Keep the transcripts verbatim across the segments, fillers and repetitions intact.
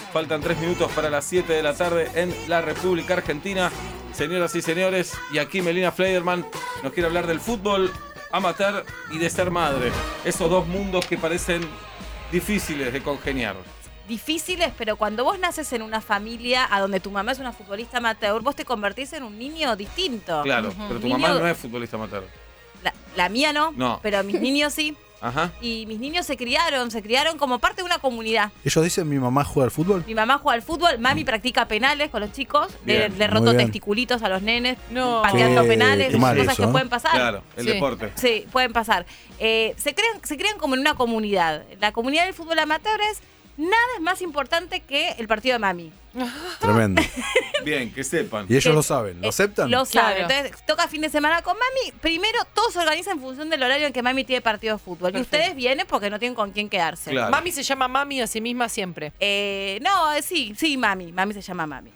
Faltan tres minutos para las siete de la tarde en la República Argentina. Señoras y señores, y aquí Melina Fleiderman nos quiere hablar del fútbol amateur y de ser madre. Esos dos mundos que parecen difíciles de congeniar. Difíciles, pero cuando vos naces en una familia a donde tu mamá es una futbolista amateur, vos te convertís en un niño distinto. Claro, uh-huh. pero tu niño... mamá no es futbolista amateur. La, la mía no, no, pero mis niños sí. Ajá. Y mis niños se criaron, se criaron como parte de una comunidad. Ellos dicen, mi mamá juega al fútbol. Mi mamá juega al fútbol, mami practica penales con los chicos, le, le roto testiculitos a los nenes, no. pateando qué, penales, qué cosas eso, que ¿eh? pueden pasar. Claro, el sí. deporte. Sí, pueden pasar. Eh, se, crean, se crean como en una comunidad. La comunidad del fútbol amateur es, nada es más importante que el partido de mami. Tremendo. Bien, que sepan. Y ellos que, lo saben, ¿lo aceptan? Lo saben. Claro. Entonces, toca fin de semana con mami. Primero, todo se organiza en función del horario en que mami tiene partido de fútbol. Perfecto. Y ustedes vienen porque no tienen con quién quedarse. Claro. Mami se llama mami a sí misma siempre. Eh, no, sí, sí, mami. Mami se llama mami.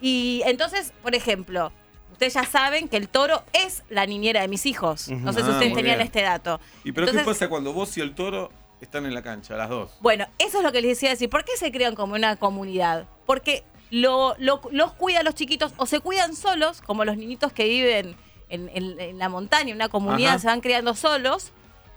Y entonces, por ejemplo, ustedes ya saben que el Toro es la niñera de mis hijos. Uh-huh. No sé si ah, ustedes tenían bien. este dato. ¿Y pero entonces, qué pasa cuando vos y el Toro están en la cancha, las dos? Bueno, eso es lo que les decía decir. ¿Por qué se crean como una comunidad? Porque lo, lo, los cuidan los chiquitos o se cuidan solos, como los niñitos que viven en, en, en la montaña, en una comunidad, Ajá. se van criando solos,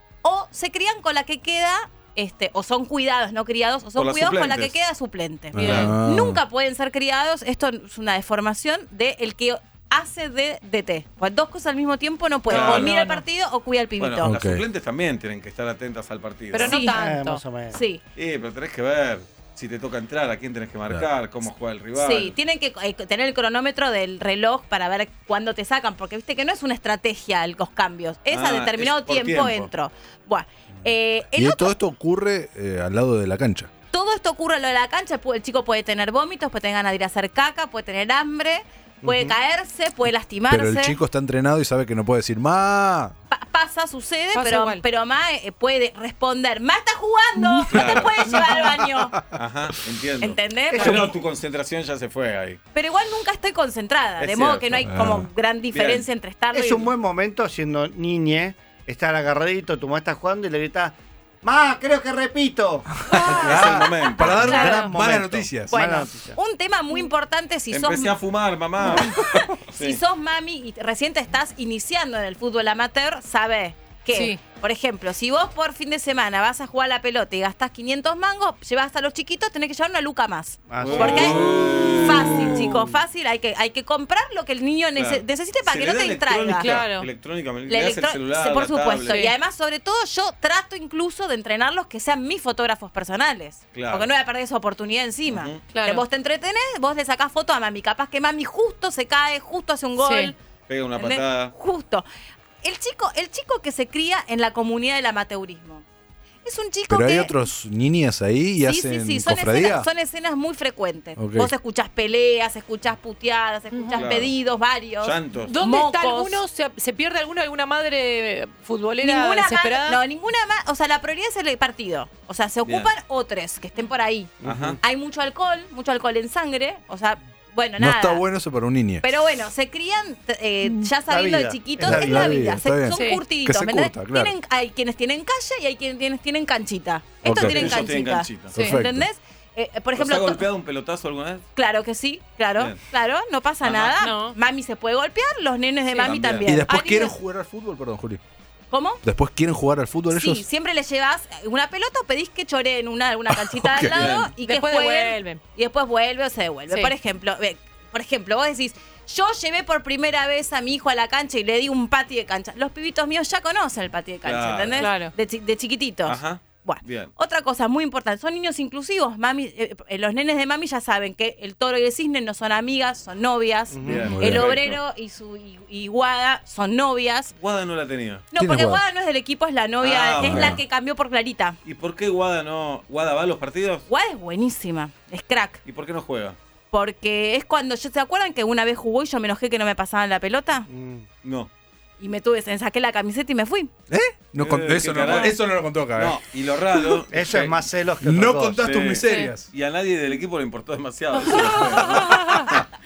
o se crían con la que queda, este, o son cuidados, no criados, o son cuidados suplentes. Con la que queda suplente. Ah. Nunca pueden ser criados, esto es una deformación del que hace de D T. Pues dos cosas al mismo tiempo no pueden. Claro, o mira no, el partido no. o cuida al pibito. Bueno, okay. Las suplentes también tienen que estar atentas al partido. Pero no sí. tanto. Eh, más o menos. Sí. Eh, pero tenés que ver si te toca entrar, a quién tenés que marcar, claro. cómo juega el rival. Sí, tienen que eh, tener el cronómetro del reloj para ver cuándo te sacan, porque viste que no es una estrategia los cambios, es ah, a determinado es tiempo, tiempo entro. Bueno, eh, el y otro, todo esto ocurre eh, al lado de la cancha. Todo esto ocurre en lo de la cancha, el chico puede tener vómitos, puede tener ganas de ir a hacer caca, puede tener hambre, puede uh-huh. caerse, puede lastimarse. Pero el chico está entrenado y sabe que no puede decir ¡ma! Pa- pasa, sucede, pasa pero, pero Ma eh, puede responder ¡Ma está jugando! Claro. No te puedes llevar al baño. Ajá, entiendo. ¿Entendés? Pero porque... tu concentración ya se fue ahí. Pero igual nunca estoy concentrada, es de cierto. modo que no hay como ah. gran diferencia Bien. entre estar Es y... un buen momento siendo niñe, estar agarradito, tu mamá está jugando y le grita ¡Ma, creo que repito! Ah, es el momento. Para dar claro. malas noticias. Bueno, Mala noticia. un tema muy importante si Empecé sos... a fumar, mamá. si sí. sos mami y recién te estás iniciando en el fútbol amateur, sabés que, sí. por ejemplo, si vos por fin de semana vas a jugar a la pelota y gastás quinientos mangos, llevas a los chiquitos, tenés que llevar una luca más. Ah, Porque oh. fácil, chicos, fácil. Hay que, hay que comprar lo que el niño nece- claro. necesite para Se que no te distraiga. Claro. Electrónica, le La das electro- el celular, por la supuesto. tablet. Y además, sobre todo, yo trato incluso de entrenarlos que sean mis fotógrafos personales. Claro. Porque no voy a perder esa oportunidad encima. Uh-huh. Claro. Que vos te entretenés, vos le sacás foto a mami. Capaz que mami justo se cae, justo hace un gol. Sí. Pega una ¿entendés? patada. Justo. El chico, el chico que se cría en la comunidad del amateurismo. Es un chico Pero que... hay otros niñas ahí y sí, hacen sí, sí, son cofradía. escenas, son escenas muy frecuentes. Okay. Vos escuchás peleas, escuchás puteadas, escuchás Claro. pedidos varios. Llantos. ¿Dónde Mocos. está alguno? ¿Se, se pierde alguno? ¿Alguna madre futbolera Ninguna desesperada? ma- no, ninguna más. O sea, la prioridad es el partido. O sea, se ocupan Bien. otros que estén por ahí. Ajá. Hay mucho alcohol, mucho alcohol en sangre. O sea, bueno, No nada. está bueno eso para un niño. Pero bueno, se crían eh, ya sabiendo de vida. chiquitos, Es la es la vida, vida. está Se- bien. son Sí. curtiditos, Que se ¿me entendés? curta, claro. Tienen- hay quienes tienen calle y hay quienes tienen canchita. Estos Ok. tienen Ellos tienen canchita. canchita. Sí. Perfecto. ¿Entendés? Eh, por ¿Os ejemplo, ha to- golpeado un pelotazo alguna vez? claro que sí, claro, Bien. claro, no pasa Ajá. nada. No. Mami se puede golpear, los nenes de Sí. mami También. también. ¿Y después Hay quieren niños- jugar al fútbol? Perdón, Juli. ¿Cómo? ¿Después quieren jugar al fútbol ellos? Sí, siempre le llevas una pelota o pedís que choree en una, una canchita Ok. al lado Bien. y que Después jueguen, devuelven. y después vuelve o se devuelve. Sí. Por ejemplo, eh, por ejemplo, vos decís, yo llevé por primera vez a mi hijo a la cancha y le di un pati de cancha. Los pibitos míos ya conocen el pati de cancha, Claro. ¿entendés? Claro. De, chi- de chiquititos. Ajá. Bueno, Bien. otra cosa muy importante, son niños inclusivos. Mami, eh, eh, los nenes de mami ya saben que el Toro y el Cisne no son amigas, son novias. Bien. Muy El bien. obrero y su y, y Guada son novias. Guada no la tenía. No, ¿Quién es porque Guada? Guada no es del equipo, es la novia, Ah, es bueno. la que cambió por Clarita. ¿Y por qué Guada no? ¿Guada va a los partidos? Guada es buenísima, es crack. ¿Y por qué no juega? Porque es cuando, ¿se acuerdan que una vez jugó y yo me enojé que no me pasaban la pelota? Mm. No. Y me tuve, me saqué la camiseta y me fui. ¿Eh? No con- Eh, eso, qué no, carajo. eso no lo contó acá. ¿eh? No, y lo raro. Eso es más celos que otra No cosa. contás tus Sí. miserias. Y a nadie del equipo le importó demasiado. Eso no fue, ¿no?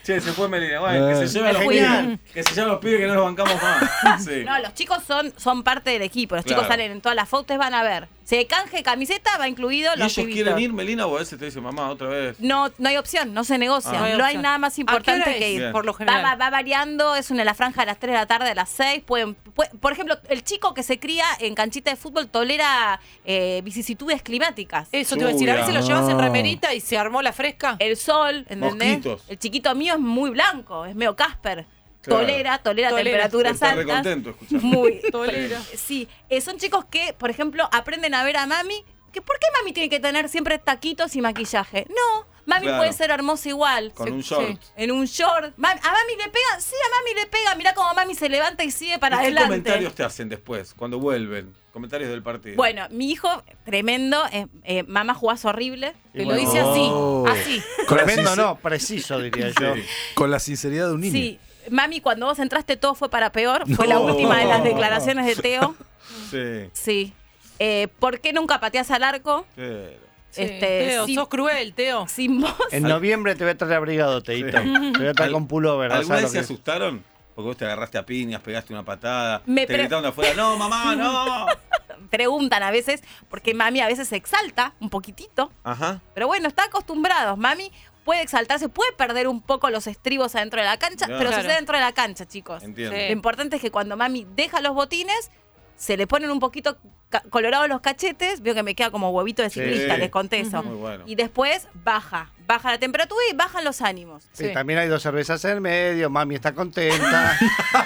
Che, se fue Melina. Bueno, que se lleve a los Genial. pibes. Que se lleve a los pibes que no los bancamos más. Sí. No, los chicos son, son parte del equipo. Los Claro. chicos salen en todas las fotos, van a ver. Si hay canje de camiseta, va incluido ¿Y los ellos pibitos. quieren ir, Melina, o a veces te dicen, mamá, otra vez? No, no hay opción, no se negocia. Ah. No, hay hay opción. nada más ¿A qué importante hora que es, ir. Bien. por lo Va, general? va- va variando, es una la franja de las tres de la tarde, a las seis. Pueden, puede- por ejemplo, el chico que se cría en canchita de fútbol tolera eh, vicisitudes climáticas. Eso te iba a decir, a veces lo Lluvia. llevas en No. remerita y se armó la fresca. El sol, ¿entendés? Mosquitos. El chiquito mío es muy blanco, es medio Casper. Claro. Tolera, tolera, Tolera. temperaturas Está re altas. contento escuchando. Muy. Tolera. Sí, eh, son chicos que, por ejemplo, aprenden a ver a mami. Que ¿Por qué mami tiene que tener siempre taquitos y maquillaje? No, mami Claro. puede ser hermosa igual. Con Sí, un short. sí. En un short. Mami- ¿A mami le pega? Sí, a mami le pega. Mirá cómo mami se levanta y sigue para ¿Y qué adelante. comentarios te hacen después, cuando vuelven? Comentarios del partido. Bueno, mi hijo, tremendo, eh, eh, mamá jugás horrible. Te bueno. lo dice así, Oh. así. Con la, Tremendo sincer- no, preciso diría yo. Sí. con la sinceridad de un niño. Sí, mami, cuando vos entraste todo fue para peor. Fue la No. última de las declaraciones de Teo. Sí. Sí. Eh, ¿Por qué nunca pateás al arco? Claro. Sí. Este, Teo, sí. sos cruel, Teo. Sin vos. En noviembre te voy a traer abrigado, Teito. Te voy a traer Al- con pullover. ¿Alguna ¿sabes vez lo se que es? asustaron? Porque vos te agarraste a piñas, pegaste una patada, Me te pre- gritaron de afuera, no, mamá, no. Preguntan a veces, porque mami a veces se exalta un poquitito. Ajá. Pero bueno, está acostumbrados. Mami puede exaltarse, puede perder un poco los estribos adentro de la cancha, Claro. pero Claro. sucede dentro de la cancha, chicos. Entiendo. Sí. Lo importante es que cuando mami deja los botines, se le ponen un poquito ca- colorados los cachetes. Veo que me queda como huevito de Sí. ciclista, les conté eso. Muy bueno. Y después baja, baja la temperatura y bajan los ánimos. Sí, Sí. también hay dos cervezas en medio, mami está contenta.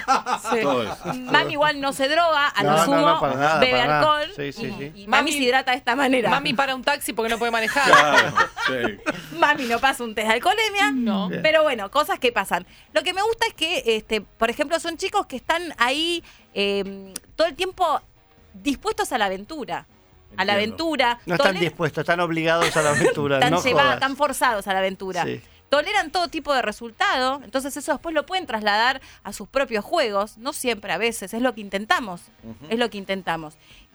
Sí. Todo eso. Mami igual no se droga, a No, lo no, sumo no, para nada, bebe para nada. alcohol Sí, sí, y, sí. y mami Mami- se hidrata de esta manera. Mami para un taxi porque no puede manejar. Claro, sí. Mami no pasa un test de alcoholemia. No. Bien. Pero bueno, cosas que pasan. Lo que me gusta es que, este, por ejemplo, son chicos que están ahí eh, todo el tiempo dispuestos a la aventura. A la Entiendo. aventura. No están Toler- dispuestos, están obligados a la aventura. están no llevados, jodas. están forzados a la aventura. Sí. Toleran todo tipo de resultado, entonces eso después lo pueden trasladar a sus propios juegos, no siempre a veces, es lo que intentamos, es lo que intentamos.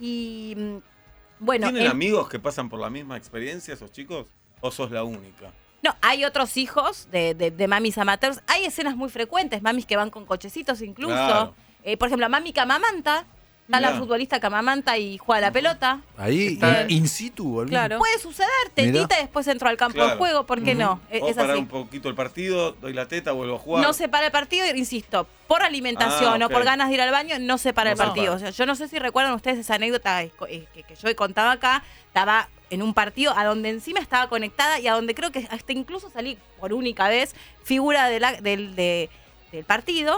Y mm, bueno, ¿Tienen el- amigos que pasan por la misma experiencia esos chicos? ¿O sos la única? no, hay otros hijos de, de- de mamis amateurs, hay escenas muy frecuentes, mamis que van con cochecitos incluso. Claro. Eh, por ejemplo, la mami que amamanta, está la Mirá. futbolista que amamanta y juega a la pelota. Ahí, Está in, in situ. al Claro. Puede suceder, Mirá. tetita y después entro al campo Claro. de juego, ¿por qué no? Eh, Puedo Es parar así. un poquito el partido, doy la teta, vuelvo a jugar. No se para el partido, insisto, por alimentación Ah, o por ok. ganas de ir al baño, no se para No el se partido. para. O sea, yo no sé si recuerdan ustedes esa anécdota eh, eh, que, que yo he contado acá. Estaba en un partido a donde encima estaba conectada y a donde creo que hasta incluso salí por única vez figura de la- del, de- del partido.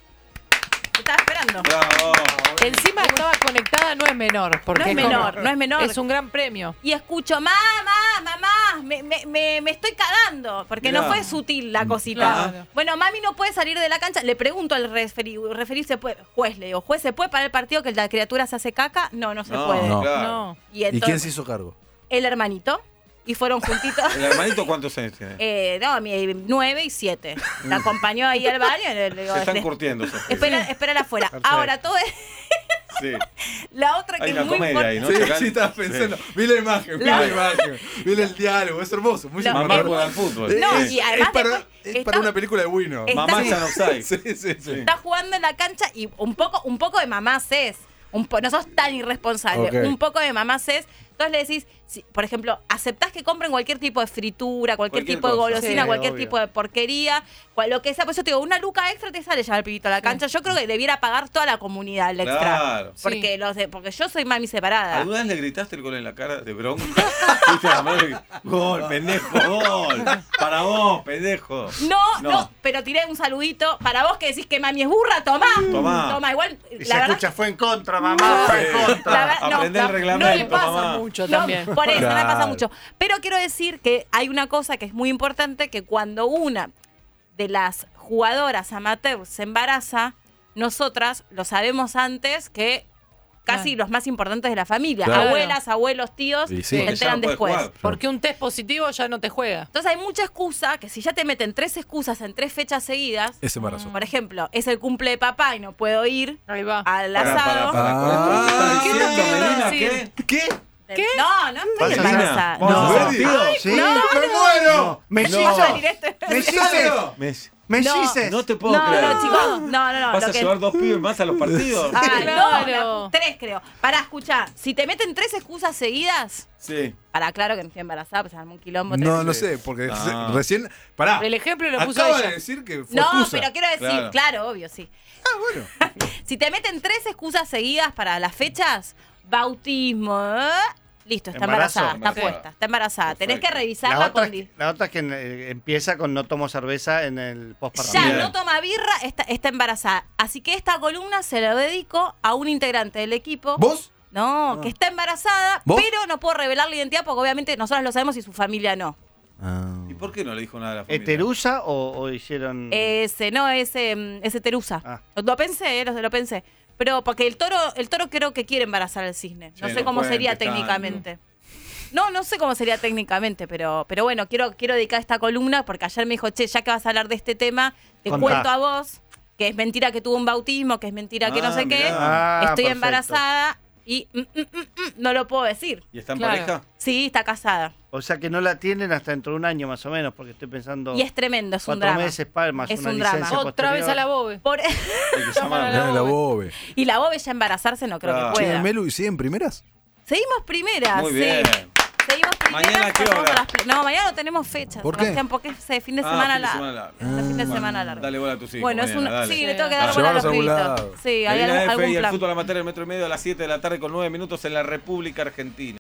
Estaba esperando. Bravo. Encima estaba conectada, no es menor. Porque No es como- menor, no es menor. Es un gran premio. Y escucho, mamá, mamá, me, me, me, me estoy cagando. Porque Mirá. no fue sutil la cosita. Claro. Bueno, mami no puede salir de la cancha. Le pregunto al referí, referí se puede, juez, le digo, juez, ¿se puede parar el partido que la criatura se hace caca? No, no se No, puede. No. claro. No. Y ¿Y quién entonces, se hizo cargo? el hermanito. Y fueron juntitos. ¿El hermanito cuántos años tiene? eh, no, mi, nueve y siete. La acompañó ahí al baño. y le digo, Se están "Le- curtiendo esos pibes. espera, espera afuera. Perfecto. Ahora, todo es, Sí. la otra que Hay es una muy comedia ahí, ¿no? importante. Sí, Chacán? sí, estaba pensando. Vi la imagen, vi La- la imagen. Vi el diálogo, es hermoso. Muy La- Mamá es- juega al fútbol. Eh, No, es, y además es para, después es está- para una película de Wino. está- Mamá sí. ya no sabe. Sí, sí, sí. Está jugando en la cancha y un poco, un poco de mamás es. Un po- no sos tan irresponsable. Ok. Un poco de mamás es. Entonces le decís, si, por ejemplo, aceptás que compren cualquier tipo de fritura, cualquier, Cualquier tipo de cosa. golosina, Sí, cualquier obvio. tipo de porquería, cual- lo que sea. Por eso te digo, una luca extra te sale llevar al pibito a la cancha. Yo creo que debiera pagar toda la comunidad el extra. Claro. Porque, los de- porque yo soy mami separada. ¿Alguna vez le gritaste el gol en la cara de bronca? ¿Viste la madre? Gol, pendejo, gol. Para vos, pendejo. No, no, No. pero tiré un saludito. Para vos que decís que mami es burra, tomá. Tomá. Toma, igual. Y la se verdad escucha, fue en contra, mamá, fue en Sí. contra. La verdad- no, Aprende el no, No reglamento, le pasa mamá. mucho No, también. por eso, no le pasa Claro. mucho. Pero quiero decir que hay una cosa que es muy importante, que cuando una de las jugadoras amateurs se embaraza, nosotras lo sabemos antes que casi Claro. los más importantes de la familia. Claro. Abuelas, abuelos, tíos, Sí, sí. se Porque ya enteran no puede después. jugar. Porque un test positivo ya no te juega. Entonces hay mucha excusa que si ya te meten tres excusas en tres fechas seguidas, Ese embarazo. por ejemplo, es el cumple de papá y no puedo ir Ahí va. al Para, asado. para, para. Con esto que Ah, estás ¿qué es lo diciendo, que iba a Melina, decir? ¿qué? ¿Qué? ¿Qué? No, no estoy ¿Vas a embarazada. salir? ¿Vamos No. a salir? Ay, Sí. no, ¡Me muero! ¡Mellizos! Va a salir este- ¡Mellizos! Messi. ¡Mellizos! No te puedo No, creer. no, chicos. No, no, no. ¿Vas lo a que- llevar dos pibes más a los partidos? Ay, Claro. no, la- tres creo. Pará, escuchá. Si te meten tres excusas seguidas, Sí. pará, claro que no estoy embarazada, pues armó un quilombo. No, tremendo. no sé, porque Ah. se- recién. Pará. El ejemplo lo puso Acaba ella. de decir que fue No, excusa. pero quiero decir, Claro. claro, obvio, sí. Ah, bueno. Si te meten tres excusas seguidas para las fechas, bautismo, ¿eh? Listo, está Embarazo. embarazada, está Embarazada. puesta, está embarazada. Tenés que Perfecto. revisarla La otra, con... es di- que, la otra es que eh, empieza con no tomo cerveza en el postparto. Ya Bien. no toma birra, está, está embarazada. Así que esta columna se la dedico a un integrante del equipo. ¿Vos? No, que está embarazada, ¿Vos? pero no puedo revelar la identidad porque obviamente nosotros lo sabemos y su familia no. ¿Y por qué no le dijo nada a la familia? ¿Heterusa o, o hicieron...? Ese, no, ese, ese Terusa. Ah. Lo pensé, eh, lo, lo pensé. Pero porque el toro, el toro creo que quiere embarazar al cisne. No Sí, sé no cómo puede sería empezar, técnicamente. No, no sé cómo sería técnicamente, pero, pero bueno, quiero, quiero dedicar esta columna porque ayer me dijo, che, ya que vas a hablar de este tema, te Contá. cuento a vos que es mentira que tuvo un bautismo, que es mentira que no Ah, sé qué. mirá. Ah, Estoy perfecto. embarazada y mm, mm, mm, mm, no lo puedo decir. ¿Y está en Claro. pareja? Sí, está casada. O sea que no la tienen hasta dentro de un año más o menos, porque estoy pensando... Y es tremendo, es un cuatro drama. meses para más Es una un drama. licencia Otra vez a la bobe. Por- Hay que llamarla. La Mirá la bobe. bobe. y la bobe ya embarazarse no creo Claro. que Che, pueda. Melu, ¿y siguen primeras? Seguimos primeras, Muy sí. bien. Seguimos primeras. ¿Mañana a qué pasamos hora? a las pl- No, mañana no tenemos fecha, ¿Por qué? Sebastián, porque es eh, fin de Ah, semana fin de largo. semana largo. Es fin de Bueno, semana largo. Dale bola a tus hijos. Bueno, es mañana, una, dale. sí, Sí. le tengo que Ah, dar bola a los llevarlos a algún pibitos. lado. Sí, hay Melina F algún y el plan. fútbol amateur el metro y medio a las siete de la tarde con nueve minutos en la República Argentina.